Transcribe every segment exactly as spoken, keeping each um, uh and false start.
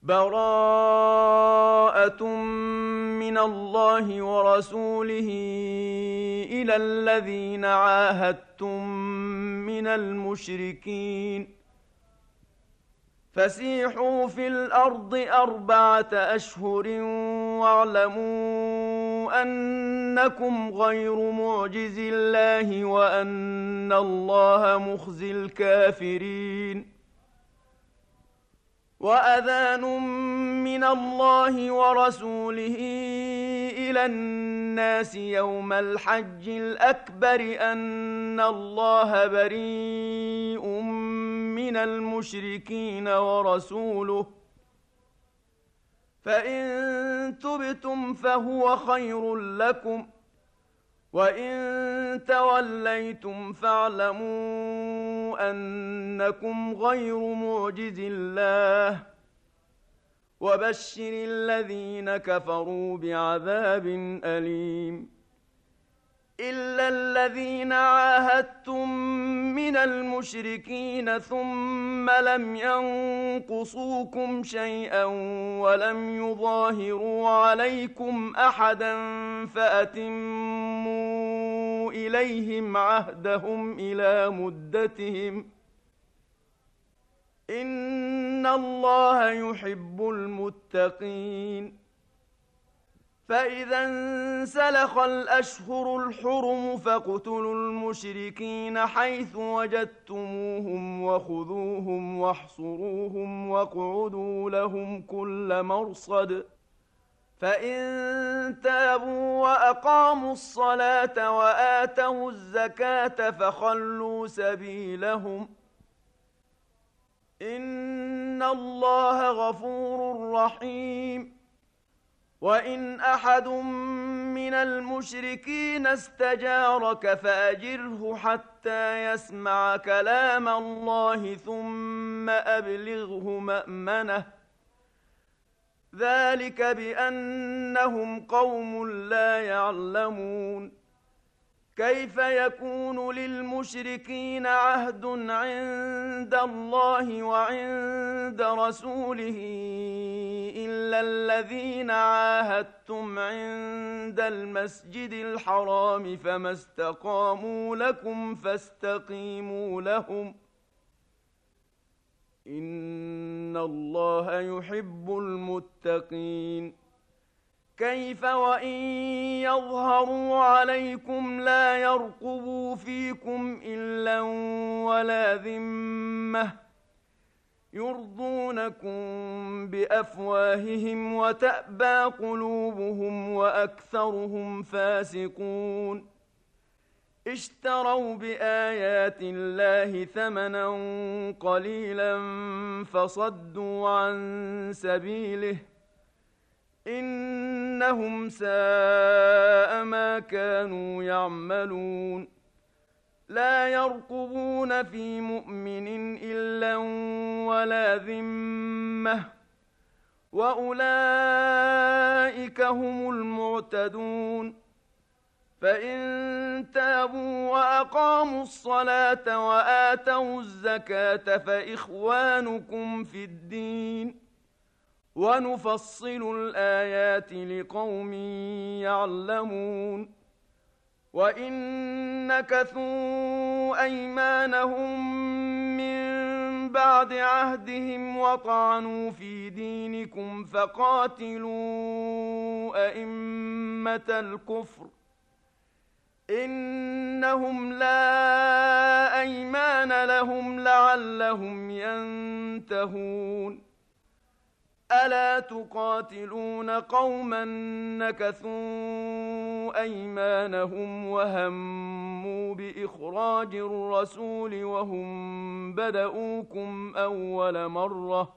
براءة من الله ورسوله إلى الذين عاهدتم من المشركين فسيحوا في الأرض أربعة أشهر واعلموا أنكم غير معجز الله وأن الله مخزي الكافرين. وأذان من الله ورسوله إلى الناس يوم الحج الأكبر أن الله بريء من المشركين ورسوله فإن تبتم فهو خير لكم وإن توليتم فاعلموا أنكم غير معجز الله وبشر الذين كفروا بعذاب أليم. إلا الذين عاهدتم من المشركين ثم لم ينقصوكم شيئا ولم يظاهروا عليكم أحدا فأتموا إليهم عهدهم إلى مدتهم إن الله يحب المتقين. فإذا انسلخ الأشهر الحرم فاقتلوا المشركين حيث وجدتموهم وخذوهم واحصروهم واقعدوا لهم كل مرصد فإن تابوا وأقاموا الصلاة وآتوا الزكاة فخلوا سبيلهم إن الله غفور رحيم. وإن أحد من المشركين استجارك فأجره حتى يسمع كلام الله ثم أبلغه مأمنه ذلك بأنهم قوم لا يعلمون. كيف يكون للمشركين عهد عند الله وعند رسوله إلا الذين عاهدتم عند المسجد الحرام فما استقاموا لكم فاستقيموا لهم إن الله يحب المتقين. كيف وإن يظهروا عليكم لا يرقبوا فيكم إلا ولا ذمة يرضونكم بأفواههم وتأبى قلوبهم وأكثرهم فاسقون. اشتروا بآيات الله ثمنا قليلا فصدوا عن سبيله إنهم ساء ما كانوا يعملون. لا يرقبون في مؤمن إلا ولا ذمة وأولئك هم المعتدون. فإن تابوا وأقاموا الصلاة وآتوا الزكاة فإخوانكم في الدين ونفصل الآيات لقوم يعلمون. وإن نكثوا أيمانهم من بعد عهدهم وطعنوا في دينكم فقاتلوا أئمة الكفر إنهم لا أيمان لهم لعلهم ينتهون. ألا تقاتلون قوما نكثوا أيمانهم وهموا بإخراج الرسول وهم بدؤوكم أول مرة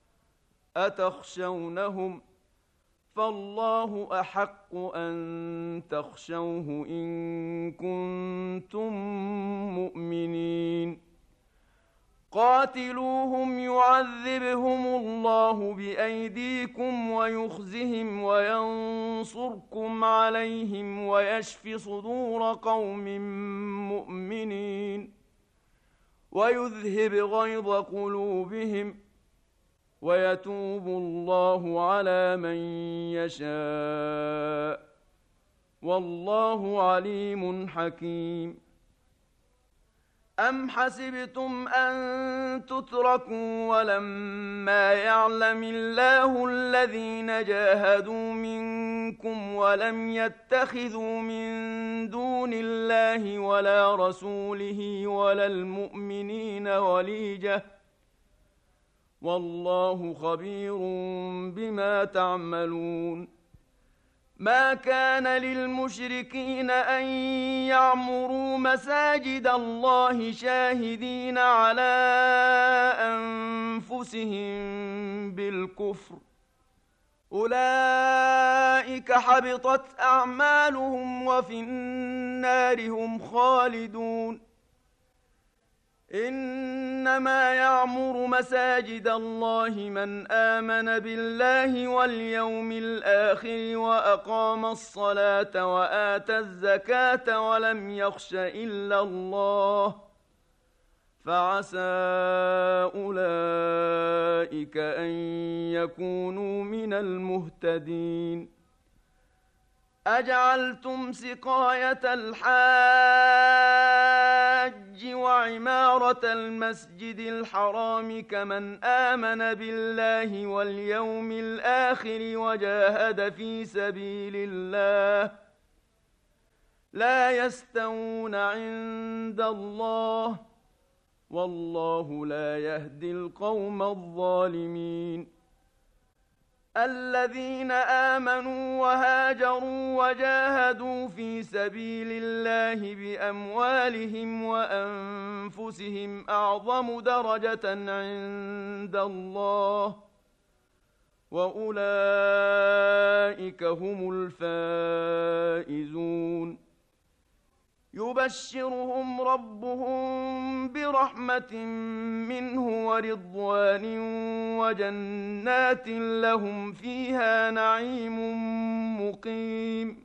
أتخشونهم فالله أحق أن تخشوه إن كنتم مؤمنين. قاتلوهم يعذبهم الله بأيديكم ويخزهم وينصركم عليهم ويشف صدور قوم مؤمنين ويذهب غيظ قلوبهم ويتوب الله على من يشاء والله عليم حكيم. أم حسبتم أن تتركوا ولما يعلم الله الذين جاهدوا منكم ولم يتخذوا من دون الله ولا رسوله ولا المؤمنين وليجة والله خبير بما تعملون. ما كان للمشركين أن يعمروا مساجد الله شاهدين على أنفسهم بالكفر أولئك حبطت أعمالهم وفي النار هم خالدون. إنما يعمر مساجد الله من آمن بالله واليوم الآخر وأقام الصلاة وآتى الزكاة ولم يخش إلا الله فعسى أولئك أن يكونوا من المهتدين. أجعلتم سقاية الحاج وعمارة المسجد الحرام كمن آمن بالله واليوم الآخر وجاهد في سبيل الله لا يستوون عند الله والله لا يهدي القوم الظالمين. الذين آمنوا وهاجروا وجاهدوا في سبيل الله بأموالهم وأنفسهم أعظم درجة عند الله وأولئك هم الفائزون. يبشرهم ربهم برحمة منه ورضوان وجنات لهم فيها نعيم مقيم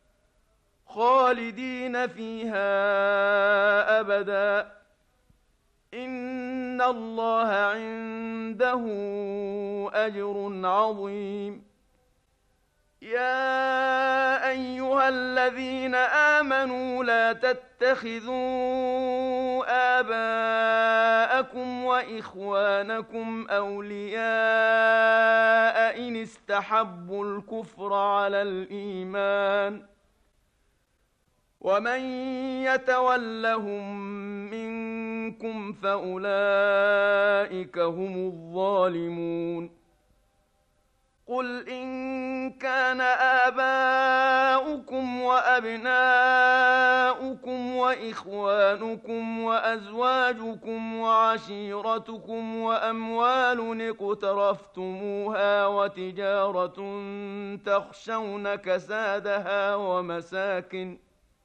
خالدين فيها أبدا إن الله عنده أجر عظيم. يا أيها الذين آمنوا لا تتخذوا آباءكم وإخوانكم أولياء إن استحبوا الكفر على الإيمان ومن يتولهم منكم فأولئك هم الظالمون. قل إن كان آباؤكم وأبناؤكم وإخوانكم وأزواجكم وعشيرتكم وأموال اقترفتموها وتجارة تخشون كسادها ومساكن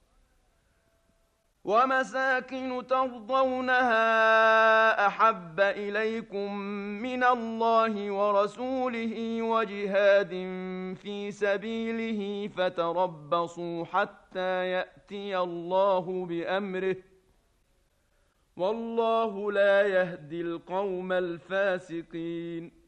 ومساكن ترضونها أحب إليكم من الله ورسوله وجهاد في سبيله فتربصوا حتى يأتي الله بأمره والله لا يهدي القوم الفاسقين.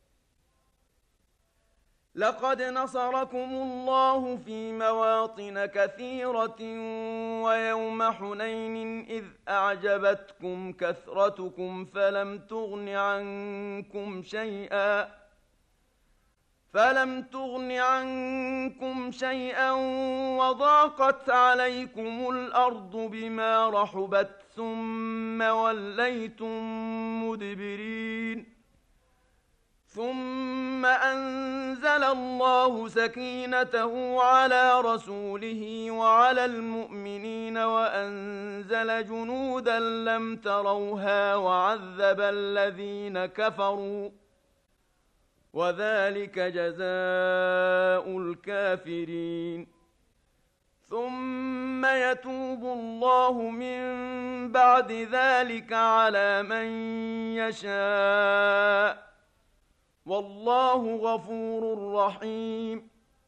لقد نصركم الله في مواطن كثيرة ويوم حنين إذ أعجبتكم كثرتكم فلم تغن عنكم شيئا فلم تغن عنكم شيئا وضاقت عليكم الأرض بما رحبت ثم وليتم مدبرين. ثم أنزل الله سكينته على رسوله وعلى المؤمنين وأنزل جنودا لم تروها وعذب الذين كفروا وذلك جزاء الكافرين. ثم يتوب الله من بعد ذلك على من يشاء والله غفور رحيم.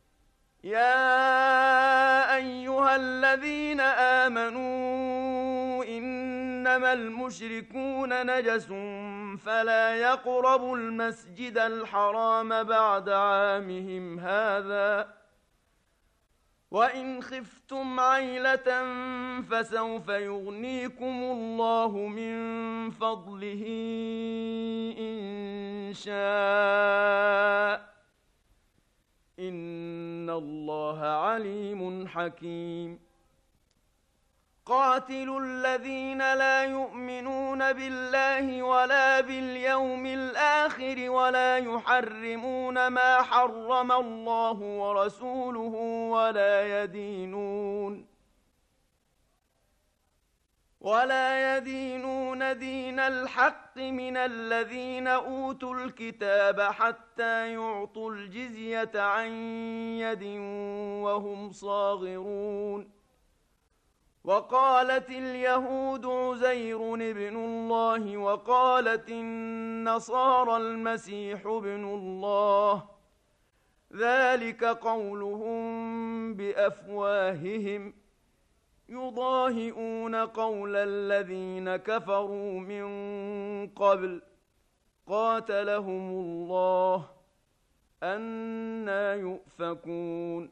يا أيها الذين آمنوا إنما المشركون نجس فلا يقربوا المسجد الحرام بعد عامهم هذا وإن خفتم عيلة فسوف يغنيكم الله من فضله إن شاء إن الله عليم حكيم قاتلوا الذين لا يؤمنون بالله ولا باليوم الآخر ولا يحرمون ما حرم الله ورسوله ولا يدينون ولا يدينون دين الحق من الذين أوتوا الكتاب حتى يعطوا الجزية عن يد وهم صاغرون وقالت اليهود عزير ابن الله وقالت النصارى المسيح ابن الله ذلك قولهم بأفواههم يضاهئون قول الذين كفروا من قبل قاتلهم الله أنى يؤفكون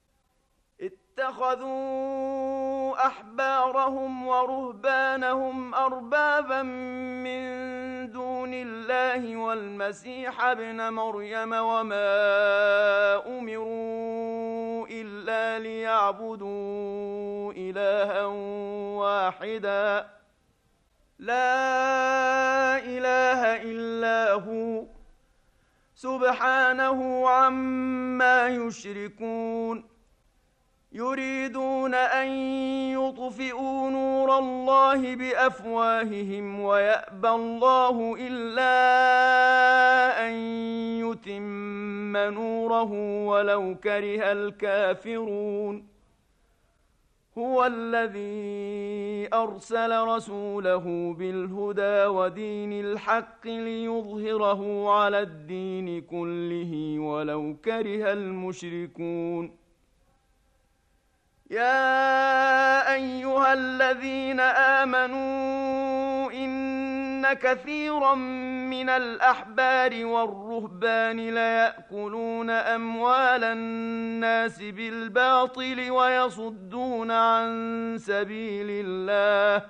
اتخذوا أحبارهم ورهبانهم أربابا من دون الله والمسيح ابن مريم وما أمروا إلا ليعبدوا إلها واحدا لا إله إلا هو سبحانه عما يشركون يريدون أن يطفئوا نور الله بأفواههم ويأبى الله إلا أن يتم نوره ولو كره الكافرون هو الذي أرسل رسوله بالهدى ودين الحق ليظهره على الدين كله ولو كره المشركون يا أيها الذين آمنوا إن كثيرا من الأحبار والرهبان ليأكلون أموال الناس بالباطل ويصدون عن سبيل الله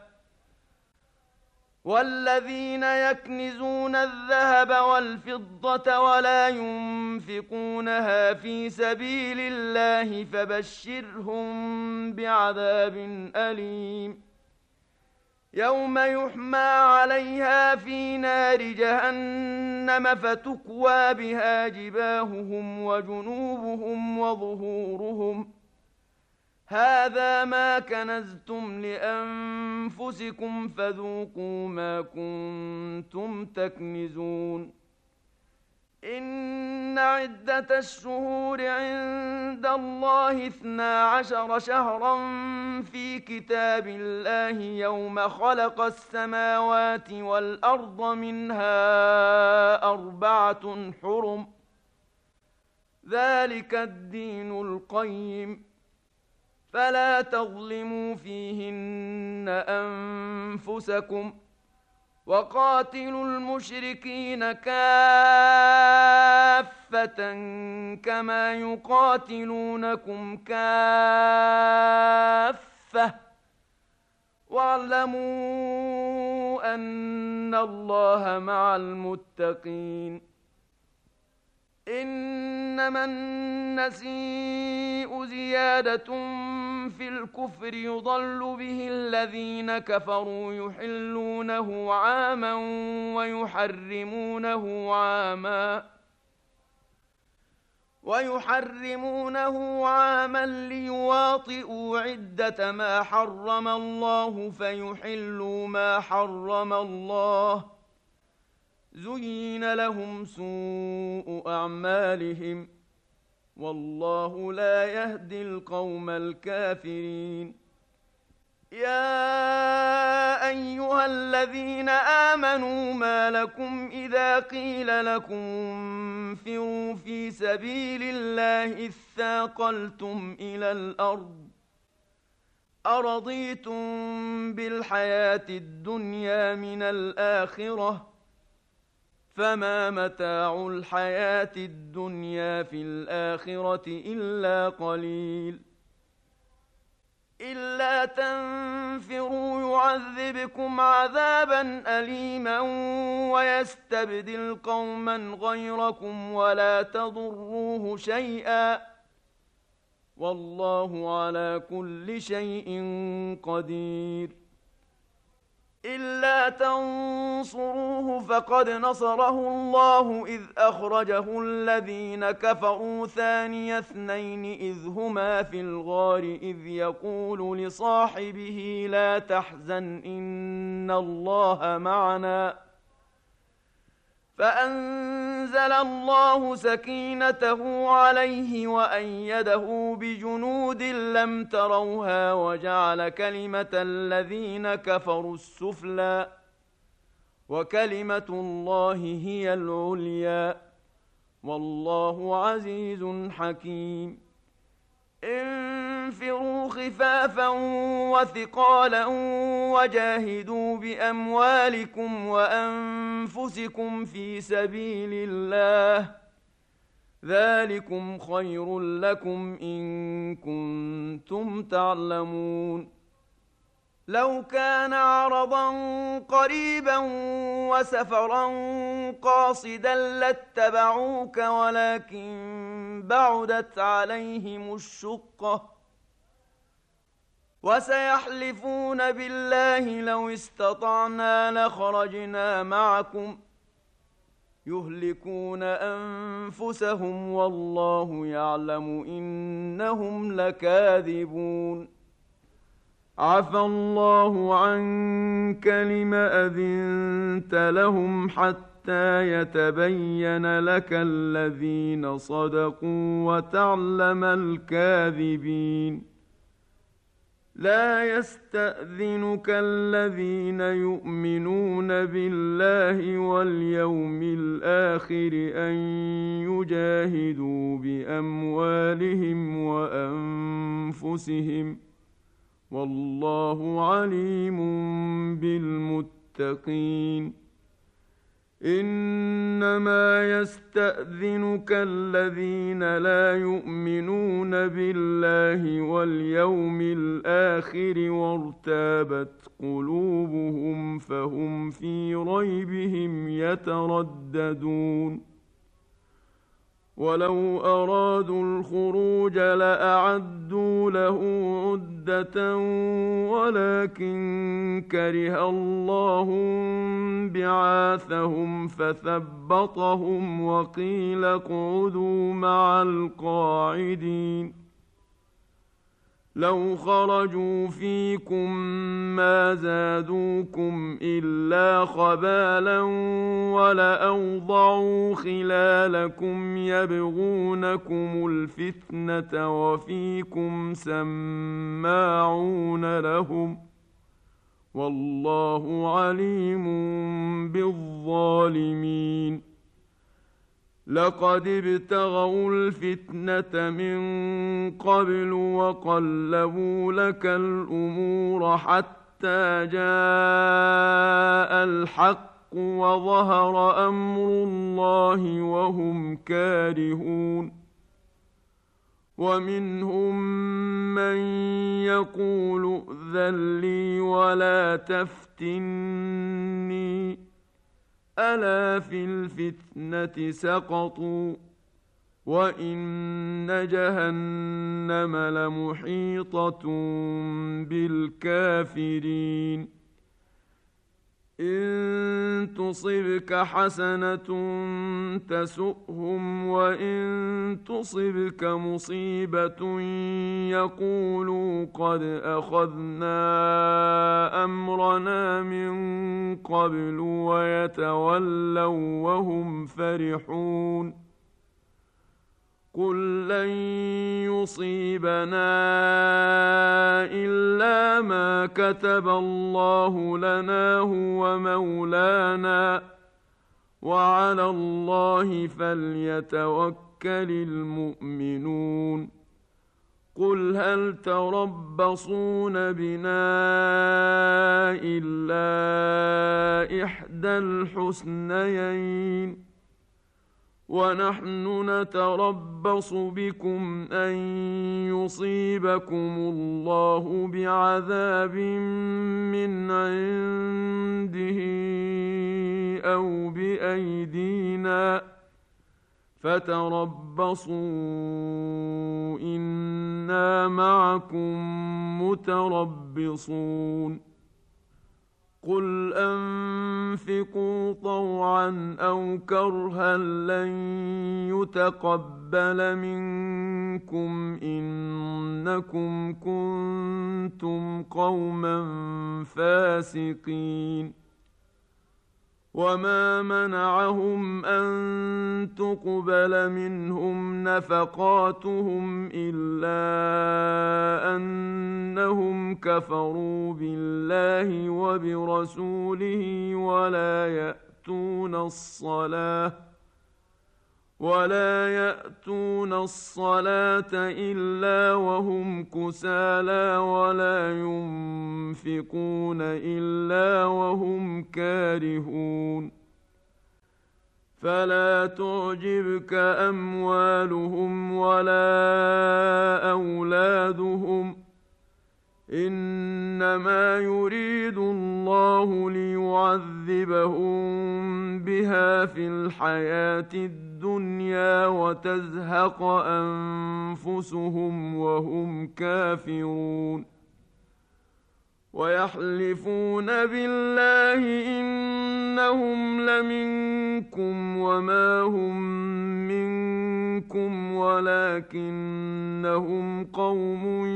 والذين يكنزون الذهب والفضة ولا ينفقونها في سبيل الله فبشرهم بعذاب أليم يوم يحمى عليها في نار جهنم فتكوى بها جباههم وجنوبهم وظهورهم هذا ما كنزتم لأنفسكم فذوقوا ما كنتم تكنزون إن عدة الشهور عند الله اثنا عشر شهرا في كتاب الله يوم خلق السماوات والأرض منها أربعة حرم ذلك الدين القيم فلا تظلموا فيهن أنفسكم وقاتلوا المشركين كافة كما يقاتلونكم كافة واعلموا أن الله مع المتقين إنما النسيء زيادة في الكفر يضل به الذين كفروا يحلونه عاما ويحرمونه عاما ويحرمونه عاما ليواطئوا عدة ما حرم الله فيحلوا ما حرم الله زين لهم سوء أعمالهم والله لا يهدي القوم الكافرين يا أيها الذين آمنوا ما لكم إذا قيل لكم انفروا في سبيل الله اثاقلتم إلى الأرض أرضيتم بالحياة الدنيا من الآخرة فما متاع الحياة الدنيا في الآخرة إلا قليل. إلا تنفروا يعذبكم عذابا أليما ويستبدل قوما غيركم ولا تضروه شيئا والله على كل شيء قدير. إلا تنصروه فقد نصره الله إذ أخرجه الذين كفروا ثاني اثنين إذ هما في الغار إذ يقول لصاحبه لا تحزن إن الله معنا فأنزل الله سكينته عليه وأيده بجنود لم تروها وجعل كلمة الذين كفروا السفلى وكلمة الله هي العليا والله عزيز حكيم. انفروا خفافا وثقالا وجاهدوا بأموالكم وأنفسكم في سبيل الله ذلكم خير لكم إن كنتم تعلمون. لو كان عرضا قريبا وسفرا قاصدا لاتبعوك ولكن بعدت عليهم الشقة وسيحلفون بالله لو استطعنا لخرجنا معكم يهلكون أنفسهم والله يعلم إنهم لكاذبون. عفى الله عنك لم أذنت لهم حتى يتبين لك الذين صدقوا وتعلم الكاذبين. لا يستأذنك الذين يؤمنون بالله واليوم الآخر أن يجاهدوا بأموالهم وأنفسهم والله عليم بالمتقين. إنما يستأذنك الذين لا يؤمنون بالله واليوم الآخر وارتابت قلوبهم فهم في ريبهم يترددون. ولو أرادوا الخروج لأعدوا له عدة ولكن كره الله بعاثهم فثبطهم وقيل اقعدوا مع القاعدين. لو خرجوا فيكم ما زادوكم إلا خبالا ولأوضعوا خلالكم يبغونكم الفتنة وفيكم سماعون لهم والله عليم بالظالمين. لقد ابتغوا الفتنة من قبل وقلبوا لك الأمور حتى جاء الحق وظهر أمر الله وهم كارهون. ومنهم من يقول ائذن لي ولا تفتني ألا في الفتنة سقطوا وإن جهنم لمحيطة بالكافرين. إن تصبك حسنة تسؤهم وإن تصبك مصيبة يقولوا قد أخذنا أمرنا من قبل ويتولوا وهم فرحون. قل لن يصيبنا إلا ما كتب الله لنا هو مولانا وعلى الله فليتوكل المؤمنون. قل هل تربصون بنا إلا إحدى الحسنيين ونحن نتربص بكم أن يصيبكم الله بعذاب من عنده أو بأيدينا فتربصوا إنا معكم متربصون قل أنفقوا طوعا أو كرها لن يتقبل منكم إنكم كنتم قوما فاسقين وما منعهم أن تقبل منهم نفقاتهم إلا أنهم كفروا بالله وبرسوله ولا يأتون الصلاة ولا يأتون الصلاة إلا وهم كسالى ولا ينفقون إلا وهم كارهون فلا تعجبك أموالهم ولا أولادهم إنما يريد الله ليعذبهم بها في الحياة الدنيا وتزهق أنفسهم وهم كافرون ويحلفون بالله إنهم لمنكم وما هم منكم ولكنهم قوم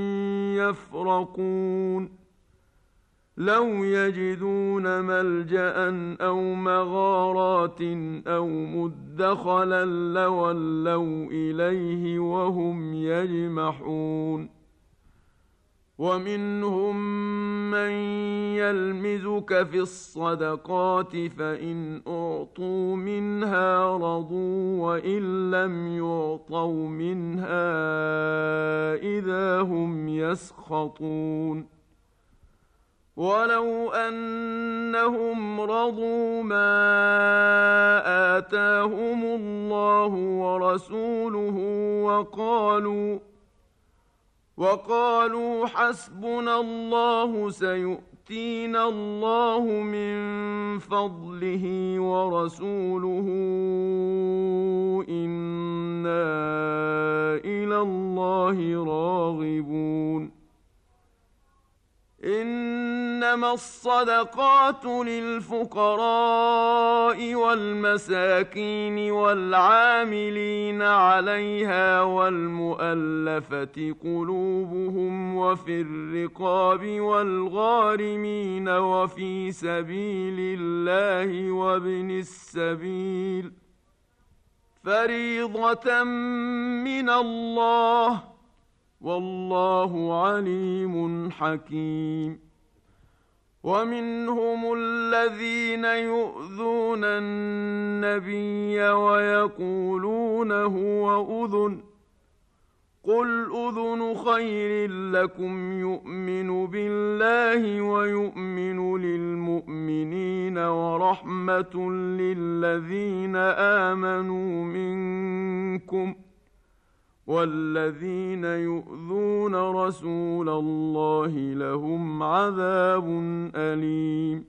يفرقون لو يجدون ملجأ أو مغارات أو مدخلا لولوا إليه وهم يجمحون ومنهم من يلمزك في الصدقات فإن أعطوا منها رضوا وإن لم يعطوا منها إذا هم يسخطون ولو أنهم رضوا ما آتاهم الله ورسوله وقالوا وقالوا حسبنا الله سيؤتينا الله من فضله ورسوله إنا إلى الله راغبون إنما الصدقات للفقراء والمساكين والعاملين عليها والمؤلفة قلوبهم وفي الرقاب والغارمين وفي سبيل الله وابن السبيل فريضة من الله والله عليم حكيم ومنهم الذين يؤذون النبي ويقولون هو أذن قل أذن خير لكم يؤمن بالله ويؤمن للمؤمنين ورحمة للذين آمنوا منكم والذين يؤذون رسول الله لهم عذاب أليم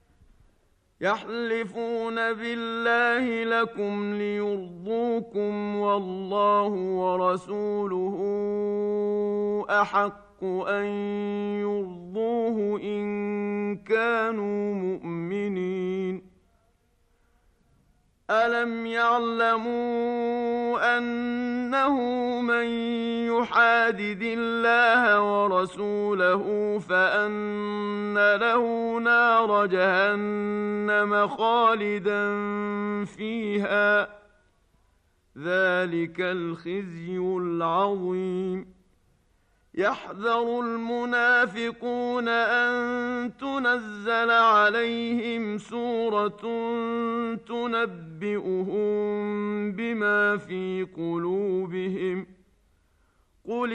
يحلفون بالله لكم ليرضوكم والله ورسوله أحق أن يرضوه إن كانوا مؤمنين ألم يعلموا أنه من يحادد الله ورسوله فأن له نار جهنم خالدا فيها ذلك الخزي العظيم يحذر المنافقون أن تنزل عليهم سورة تنبئهم بما في قلوبهم قل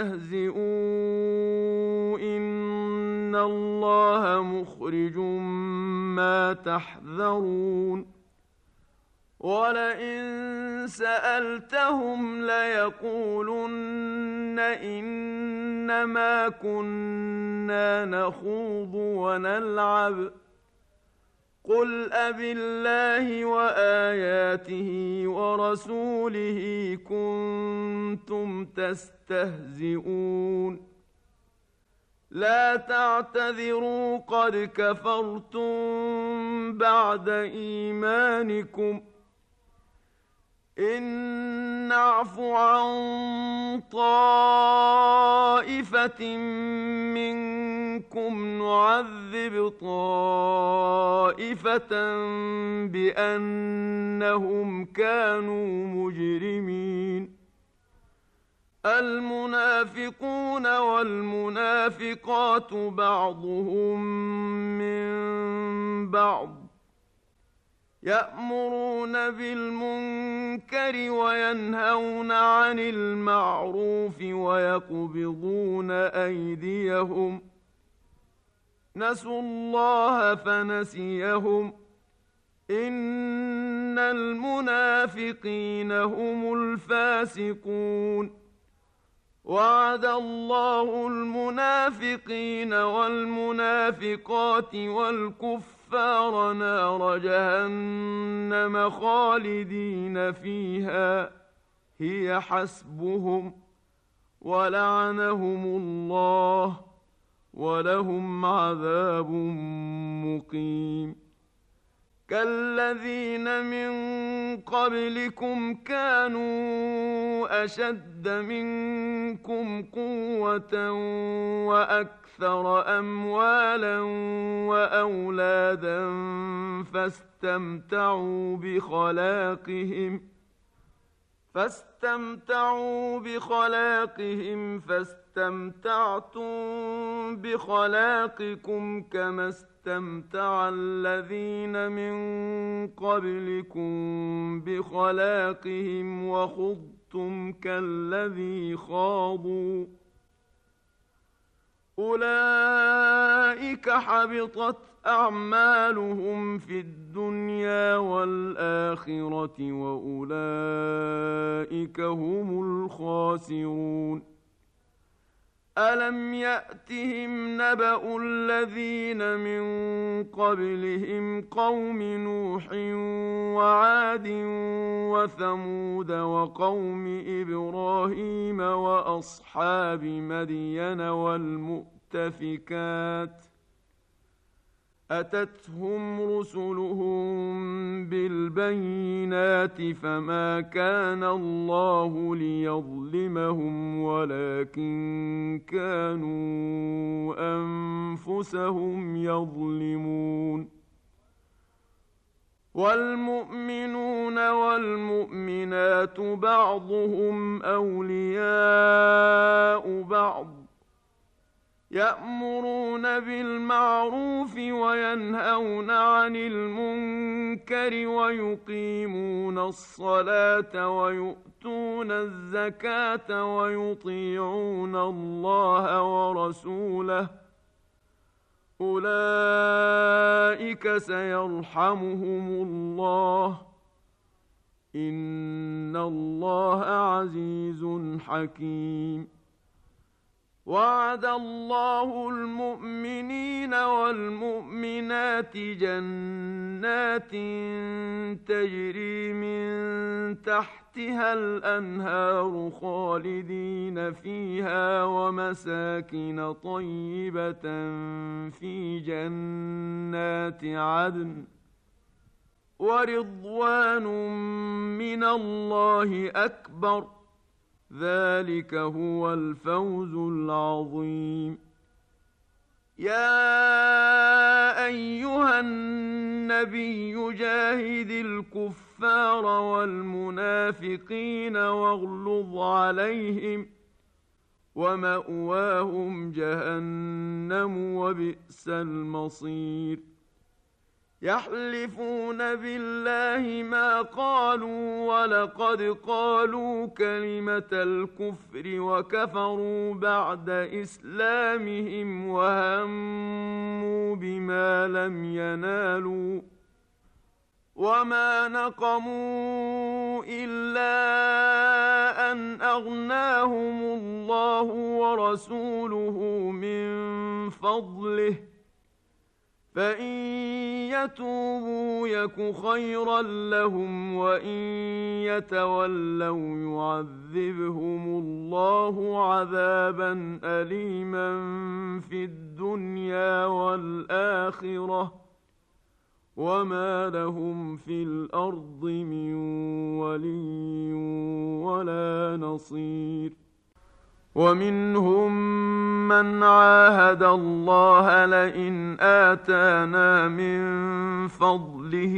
استهزئوا إن الله مخرج ما تحذرون ولئن سألتهم ليقولن إنما كنا نخوض ونلعب قل أبالله وآياته ورسوله كنتم تستهزئون لا تعتذروا قد كفرتم بعد إيمانكم إن نعف عن طائفة منكم نعذب طائفة بأنهم كانوا مجرمين المنافقون والمنافقات بعضهم من بعض يأمرون بالمنكر وينهون عن المعروف ويقبضون أيديهم نسوا الله فنسيهم إن المنافقين هم الفاسقون وعد الله المنافقين والمنافقات والكفار نار جهنم خالدين فيها هي حسبهم ولعنهم الله ولهم عذاب مقيم كالذين من قبلكم كانوا أشد منكم قوة وأكثر أموالا وأولادا فاستمتعوا بخلاقهم فاستمتعوا بخلاقهم فاستمتعتم بخلاقكم كما استمتع الذين من قبلكم بخلاقهم وخضتم كالذي خاضوا أولئك حبطت أعمالهم في الدنيا والآخرة وأولئك هم الخاسرون ألم يأتهم نبأ الذين من قبلهم قوم نوح وعاد وثمود وقوم إبراهيم وأصحاب مدين والمؤتفكات أتتهم رسلهم بالبينات فما كان الله ليظلمهم ولكن كانوا أنفسهم يظلمون والمؤمنون والمؤمنات بعضهم أولياء بعض يأمرون بالمعروف وينهون عن المنكر ويقيمون الصلاة ويؤتون الزكاة ويطيعون الله ورسوله أولئك سيرحمهم الله إن الله عزيز حكيم وعد الله المؤمنين والمؤمنات جنات تجري من تحتها الأنهار خالدين فيها ومساكن طيبة في جنات عدن ورضوان من الله أكبر ذلك هو الفوز العظيم يا أيها النبي جاهد الكفار والمنافقين واغلظ عليهم ومأواهم جهنم وبئس المصير يحلفون بالله ما قالوا ولقد قالوا كلمة الكفر وكفروا بعد إسلامهم وهموا بما لم ينالوا وما نقموا إلا أن أغناهم الله ورسوله من فضله فإن يتوبوا يك خيرا لهم وإن يتولوا يعذبهم الله عذابا أليما في الدنيا والآخرة وما لهم في الأرض من ولي ولا نصير. ومنهم من عاهد الله لئن آتانا من فضله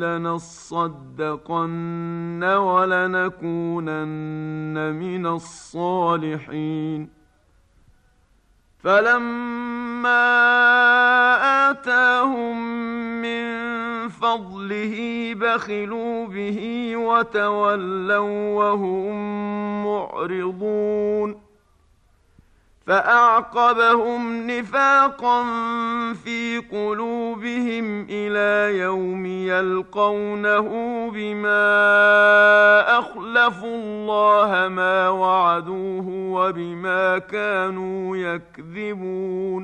لنصدقن ولنكونن من الصالحين فلما آتاهم من فضله بخلوا به وتولوا وهم معرضون فأعقبهم نفاقا في قلوبهم إلى يوم يلقونه بما أخلفوا الله ما وعدوه وبما كانوا يكذبون.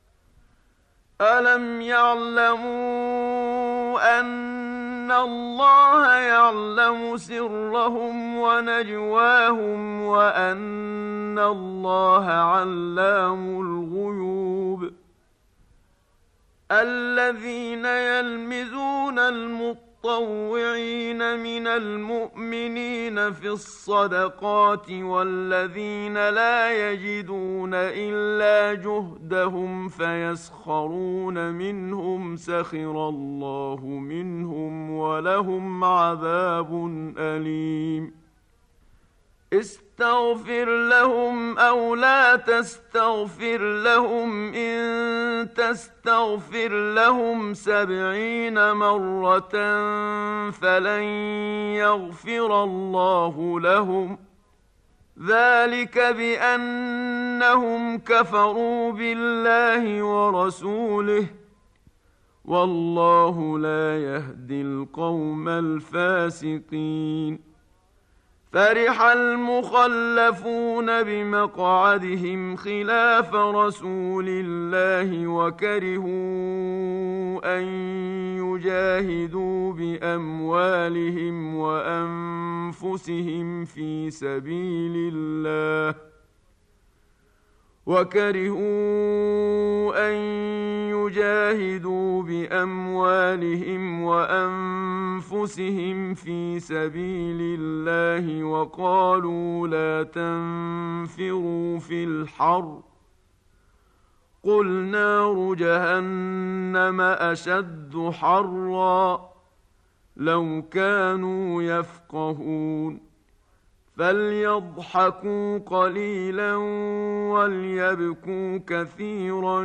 ألم يعلموا أن الله يعلم سرهم ونجواهم وأن الله علام الغيوب. الذين يلمزون المطوعين من المؤمنين في الصدقات والذين لا يجدون إلا جهدهم فيسخرون منهم سخر الله منهم ولهم عذاب أليم. استغفر لهم أو لا تستغفر لهم إن تستغفر لهم سبعين مرة فلن يغفر الله لهم ذلك بأنهم كفروا بالله ورسوله والله لا يهدي القوم الفاسقين. فرح المخلفون بمقعدهم خلاف رسول الله وكرهوا أن يجاهدوا بأموالهم وأنفسهم في سبيل الله وكرهوا أن يجاهدوا بأموالهم وأنفسهم في سبيل الله وقالوا لا تنفروا في الحر قل نار جهنم أشد حرا لو كانوا يفقهون. فليضحكوا قليلا وليبكوا كثيرا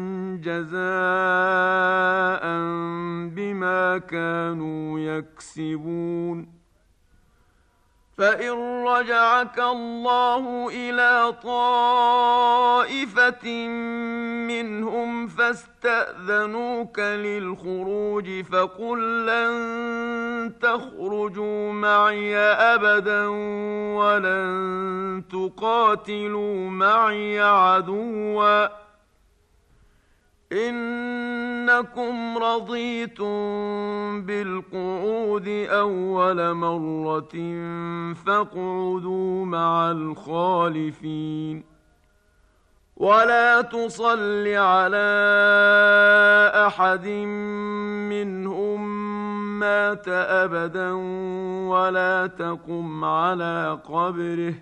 جزاء بما كانوا يكسبون. فإن رجعك الله إلى طائفة منهم فاستأذنوك للخروج فقل لن تخرجوا معي أبدا ولن تقاتلوا معي عدوا إنكم رضيتم بالقعود أول مرة فاقعدوا مع الخالفين. ولا تصل على أحد منهم مات أبدا ولا تقم على قبره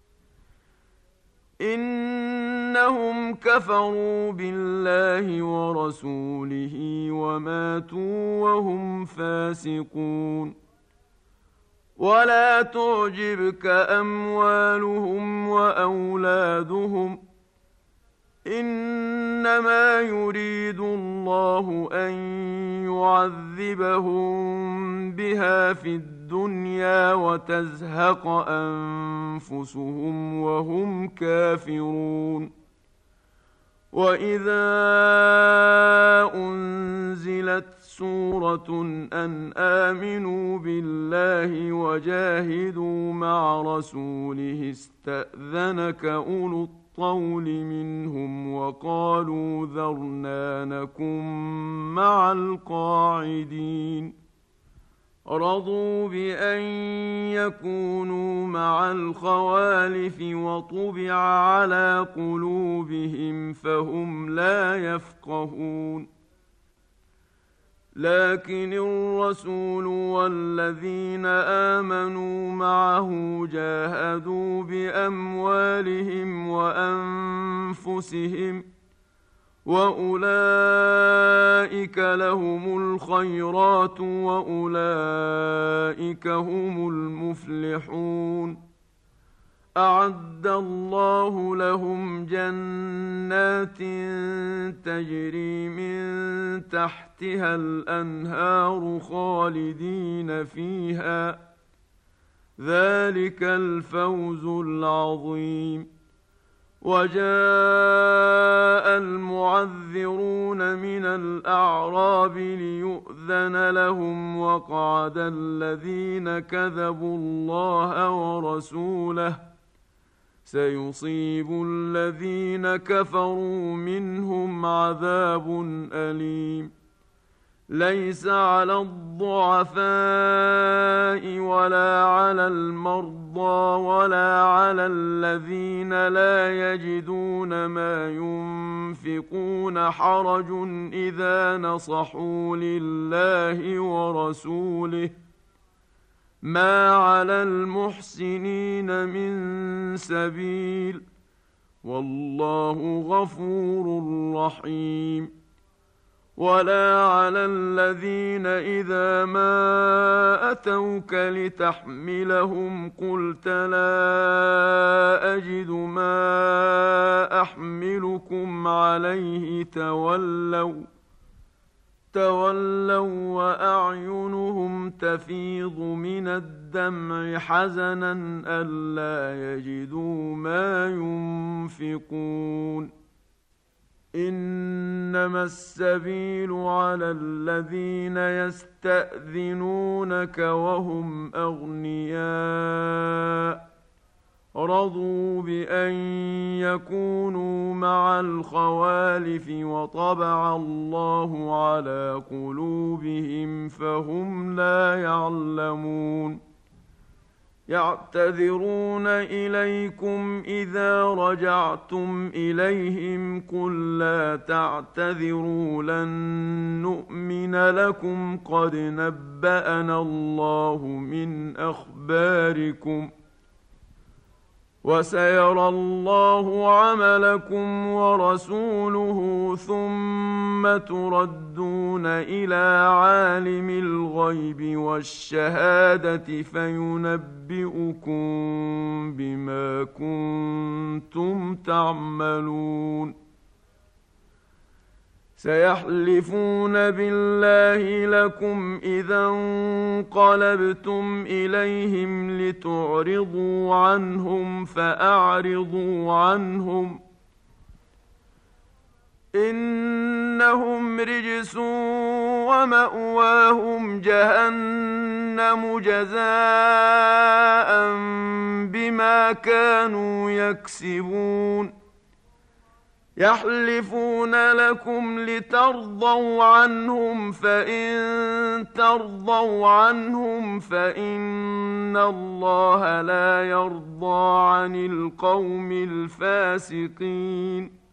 إنهم كفروا بالله ورسوله وماتوا وهم فاسقون. ولا تعجبك أموالهم وأولادهم إنما يريد الله أن يعذبهم بها في الدنيا وتزهق أنفسهم وهم كافرون. وإذا أنزلت سورة أن آمنوا بالله وجاهدوا مع رسوله استأذنك أولو الطول منهم وقالوا ذرنا نكن مع القاعدين. رضوا بأن يكونوا مع الخوالف وطبع على قلوبهم فهم لا يفقهون. لكن الرسول والذين آمنوا معه جاهدوا بأموالهم وأنفسهم وأولئك لهم الخيرات وأولئك هم المفلحون. أعد الله لهم جنات تجري من تحتها الأنهار خالدين فيها، ذلك الفوز العظيم. وجاء المعذرون من الأعراب ليؤذن لهم وقعد الذين كذبوا الله ورسوله سيصيب الذين كفروا منهم عذاب أليم. ليس على الضعفاء ولا على المرضى ولا على الذين لا يجدون ما ينفقون حرج إذا نصحوا لله ورسوله، ما على المحسنين من سبيل، والله غفور رحيم. ولا على الذين إذا ما أتوك لتحملهم قلت لا أجد ما أحملكم عليه تولوا تولوا وأعينهم تفيض من الدمع حزنا ألا يجدوا ما ينفقون. إنما السبيل على الذين يستأذنونك وهم أغنياء رضوا بأن يكونوا مع الخوالف وطبع الله على قلوبهم فهم لا يعلمون. يعتذرون إليكم إذا رجعتم إليهم قل لا تعتذروا لن نؤمن لكم قد نبأنا الله من أخباركم وسيرى الله عملكم ورسوله ثم تردون إلى عالم الغيب والشهادة فينبئكم بما كنتم تعملون. سيحلفون بالله لكم إذا انقلبتم إليهم لتعرضوا عنهم فأعرضوا عنهم إنهم رجس ومأواهم جهنم جزاء بما كانوا يكسبون. يحلفون لكم لترضوا عنهم فإن ترضوا عنهم فإن الله لا يرضى عن القوم الفاسقين.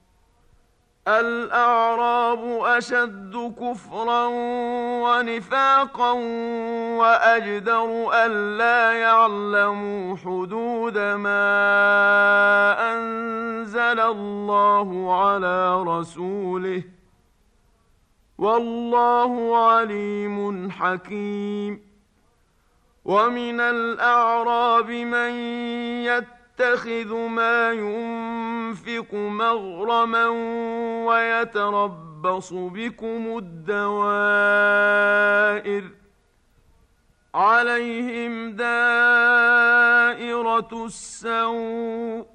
الأعراب أشد كفرا ونفاقا وأجدر ألا يعلموا حدود ما أنزل الله على رسوله والله عليم حكيم. ومن الأعراب من يتبع يتخذ ما ينفق مغرما ويتربص بكم الدوائر عليهم دائرة السوء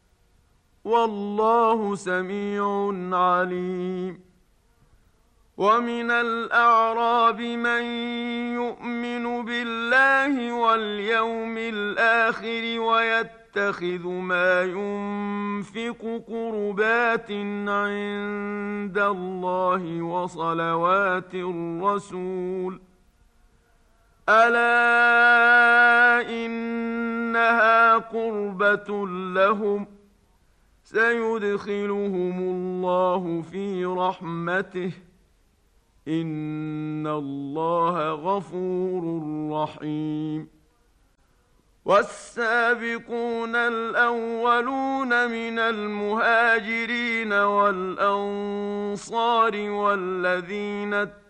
والله سميع عليم. ومن الأعراب من يؤمن بالله واليوم الآخر ويتخذ ما ينفق قربات عند الله وصلوات الرسول ألا إنها قربة لهم سيدخلهم الله في رحمته إن الله غفور رحيم. والسابقون الأولون من المهاجرين والأنصار والذين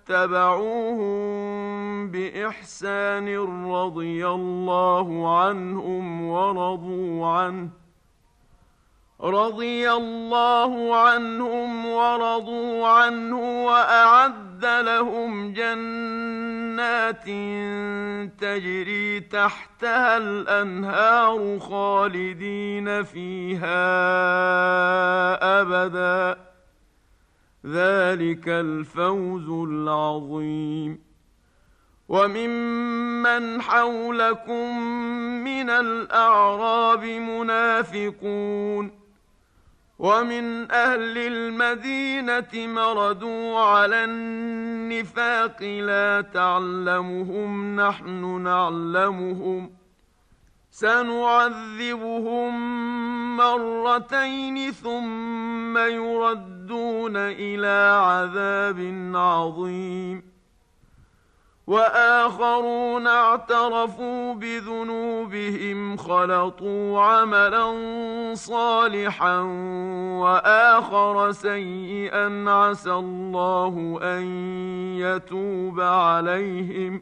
اتبعوهم بإحسان رضي الله عنهم ورضوا عنه رضي الله عنهم ورضوا عنه وأعد لهم جنات تجري تحتها الأنهار خالدين فيها أبدا ذلك الفوز العظيم. وممن حولكم من الأعراب منافقون ومن أهل المدينة مردوا على النفاق لا تعلمهم نحن نعلمهم سنعذبهم مرتين ثم يردون إلى عذاب عظيم. وآخرون اعترفوا بذنوبهم خلطوا عملا صالحا وآخر سيئا عسى الله أن يتوب عليهم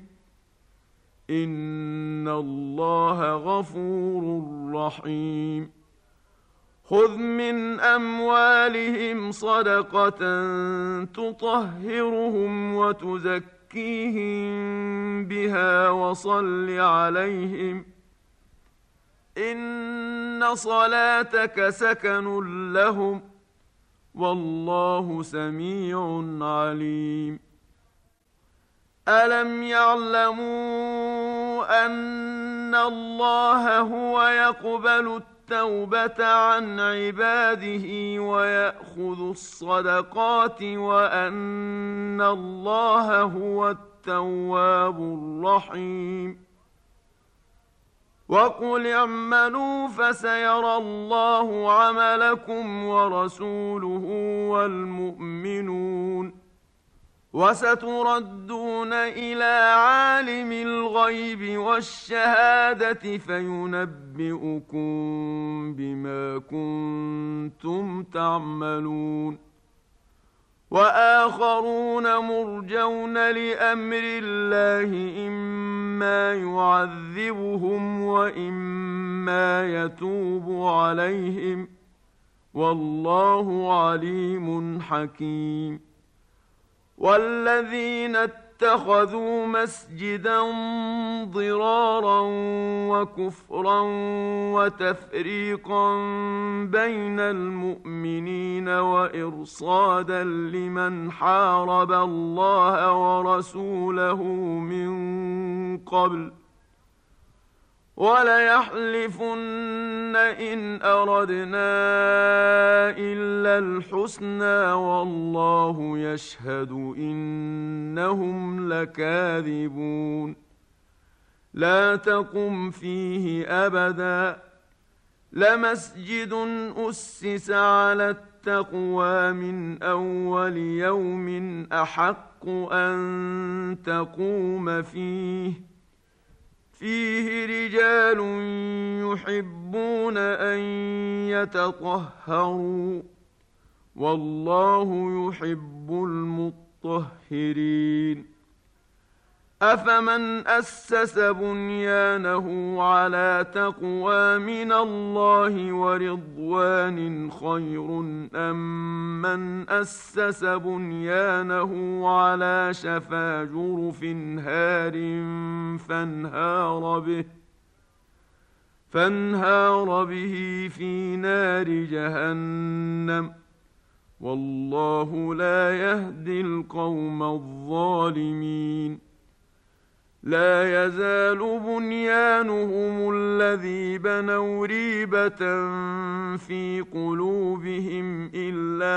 إن الله غفور رحيم. خذ من أموالهم صدقة تطهرهم وتزكيهم بها وصل عليهم إن صلاتك سكن لهم والله سميع عليم. ألم يعلموا أن الله هو يقبل التوبة عن عباده ويأخذ الصدقات وأن الله هو التواب الرحيم. وقل اعملوا فسيرى الله عملكم ورسوله والمؤمنون وستردون إلى عالم الغيب والشهادة فينبئكم بما كنتم تعملون. وآخرون مرجون لأمر الله إما يعذبهم وإما يتوب عليهم والله عليم حكيم. والذين اتخذوا مسجدا ضرارا وكفرا وتفريقا بين المؤمنين وإرصادا لمن حارب الله ورسوله من قبل وليحلفن إن أردنا إلا الحسنى والله يشهد إنهم لكاذبون. لا تقم فيه أبدا لمسجد أسس على التقوى من أول يوم أحق أن تقوم فيه فيه رجال يحبون أن يتطهروا والله يحب المطهرين. أفمن أسس بنيانه على تقوى من الله ورضوان خير أم من أسس بنيانه على شفا جرف هار فانهار به فانهار به في نار جهنم والله لا يهدي القوم الظالمين لا يزال بنيانهم الذي بنوا ريبة في قلوبهم إلا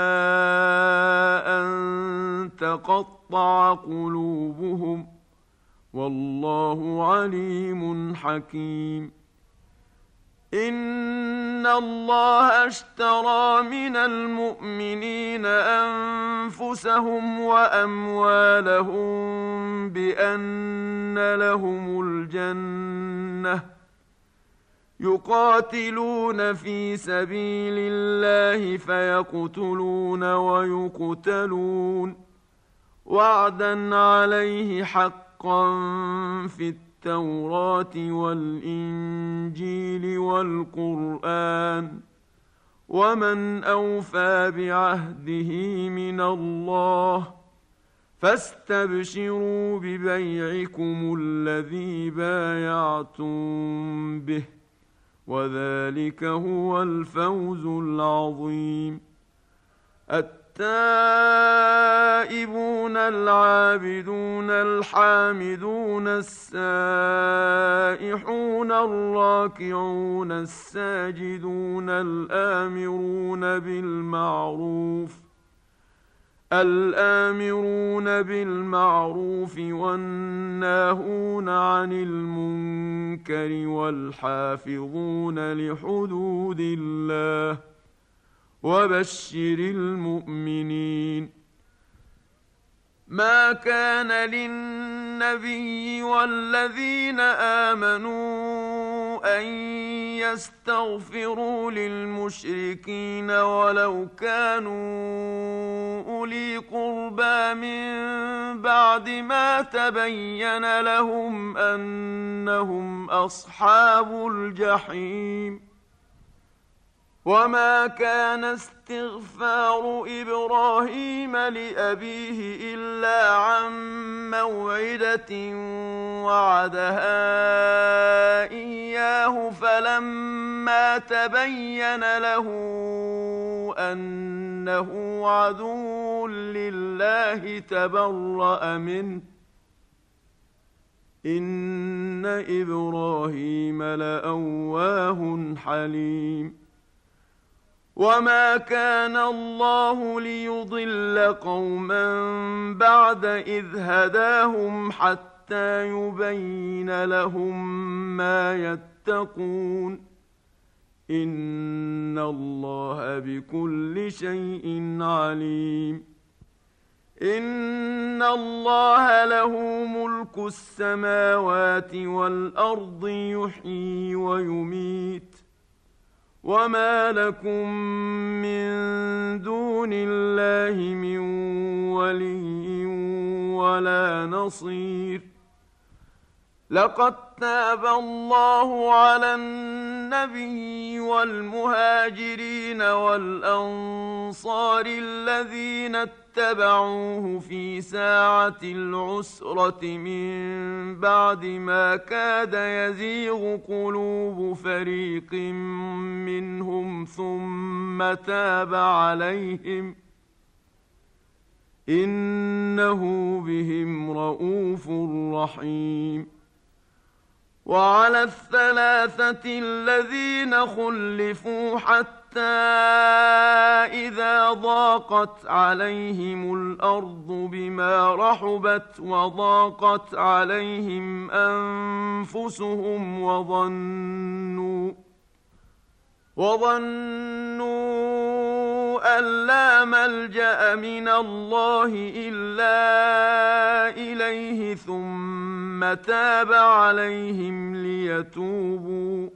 أن تقطع قلوبهم والله عليم حكيم إن الله اشترى من المؤمنين أنفسهم وأموالهم بأن لهم الجنة يقاتلون في سبيل الله فيقتلون ويقتلون وعدا عليه حقا في التوراة والإنجيل والقرآن ومن أوفى بعهده من الله فاستبشروا ببيعكم الذي بايعتم به وذلك هو الفوز العظيم التائبون العابدون الحامدون السائحون الراكعون الساجدون الآمرون بالمعروف الآمرون بالمعروف والناهون عن المنكر والحافظون لحدود الله وبشر المؤمنين ما كان للنبي والذين آمنوا أن يستغفروا للمشركين ولو كانوا أولي قربى من بعد ما تبين لهم أنهم أصحاب الجحيم وما كان استغفار إبراهيم لأبيه إلا عن موعدة وعدها إياه فلما تبين له أنه عدو لله تبرأ منه إن إبراهيم لأواه حليم وما كان الله ليضل قوما بعد إذ هداهم حتى يبين لهم ما يتقون إن الله بكل شيء عليم إن الله له ملك السماوات والأرض يحيي ويميت وما لكم من دون الله من ولي ولا نصير لقد تاب الله على النبي والمهاجرين والأنصار الذين اتبعوه في ساعة العسرة من بعد ما كاد يزيغ قلوب فريق منهم ثم تاب عليهم إنه بهم رءوف رحيم وعلى الثلاثة الذين خلفوا حتى إذا ضاقت عليهم الأرض بما رحبت وضاقت عليهم أنفسهم وظنوا وظنوا أن لا ملجأ من الله إلا إليه ثم تاب عليهم ليتوبوا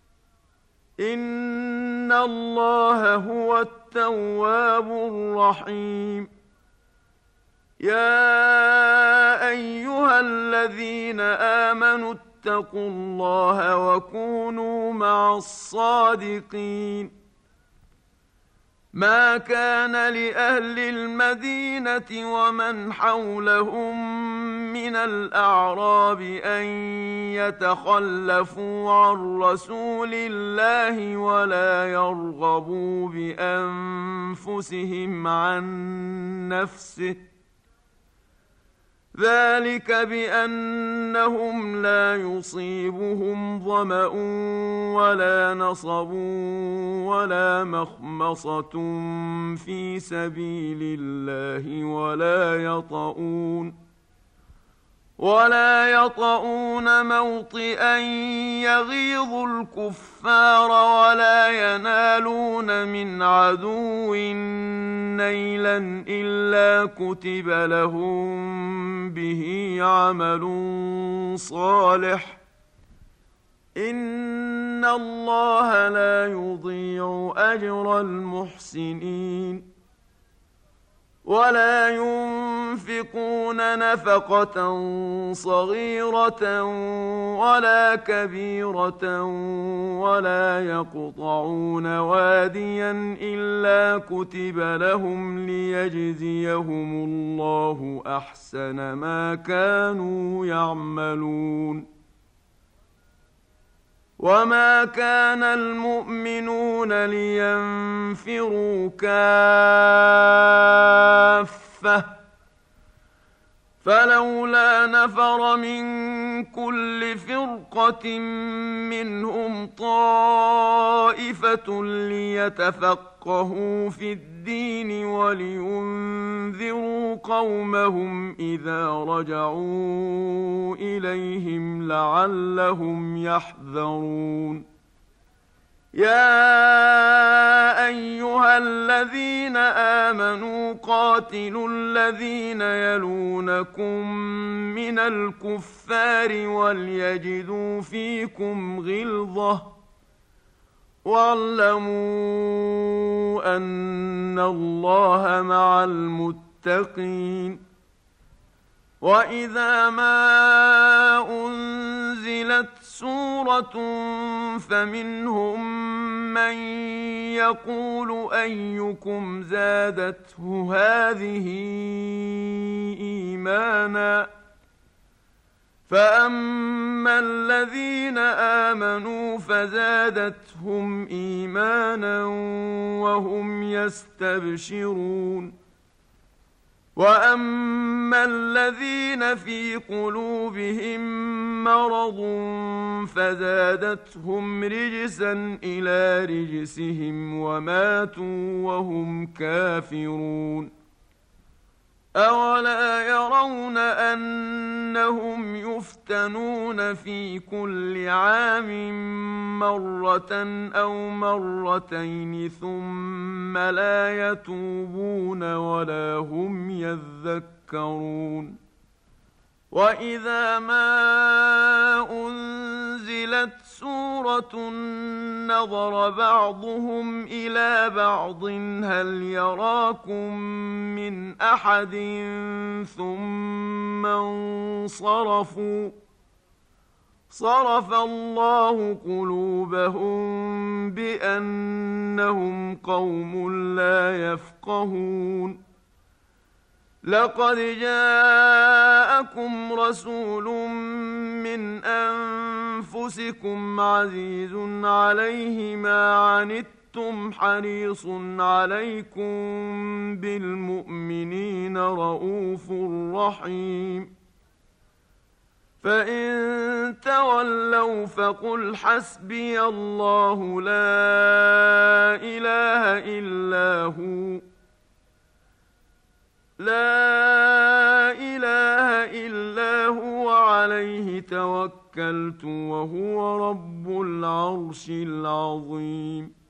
إن الله هو التواب الرحيم يا أيها الذين آمنوا اتقوا الله وكونوا مع الصادقين. ما كان لأهل المدينة ومن حولهم من الأعراب أن يتخلفوا عن رسول الله ولا يرغبوا بأنفسهم عن نفسه، ذلك بأنهم لا يصيبهم ظمأ ولا نصب ولا مخمصة في سبيل الله ولا يطؤون ولا يطؤون موطئا يغيظ الكفار ولا ينالون من عدو نيلا إلا كتب لهم به عمل صالح، إن الله لا يضيع أجر المحسنين. ولا ينفقون نفقة صغيرة ولا كبيرة ولا يقطعون واديا إلا كتب لهم ليجزيهم الله أحسن ما كانوا يعملون. وما كان المؤمنون لينفروا كافة، فلولا نفر من كل فرقة منهم طائفة ليتفقهوا في الدين ولينذروا قومهم إذا رجعوا إليهم لعلهم يحذرون. يا أيها الذين آمنوا قاتلوا الذين يلونكم من الكفار وليجدوا فيكم غلظة، واعلموا أن الله مع المتقين. وإذا ما أنزلت سورة فمنهم من يقول أيكم زادته هذه إيمانا، فأما الذين آمنوا فزادتهم إيمانا وهم يستبشرون. وأما الذين في قلوبهم مرض فزادتهم رجسا إلى رجسهم وماتوا وهم كافرون. أولا يرون أنهم يفتنون في كل عام مرة أو مرتين ثم لا يتوبون ولا هم يذكرون. وإذا ما أنزلت سورة نظر بعضهم إلى بعض هل يراكم من أحد ثم انصرفوا، صرف الله قلوبهم بأنهم قوم لا يفقهون. لقد جاءكم رسول من أنفسكم عزيز عليه ما عنتم حريص عليكم بالمؤمنين رؤوف رحيم. فإن تولوا فقل حسبي الله لا إله إلا هو لا إله إلا هو عليه توكلت وهو رب العرش العظيم.